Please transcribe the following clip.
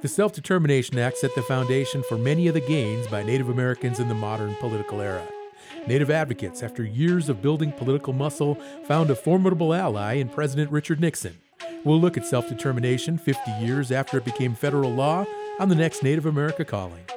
The Self-Determination Act set the foundation for many of the gains by Native Americans in the modern political era. Native advocates, after years of building political muscle, found a formidable ally in President Richard Nixon. We'll look at self-determination 50 years after it became federal law on the next Native America Calling.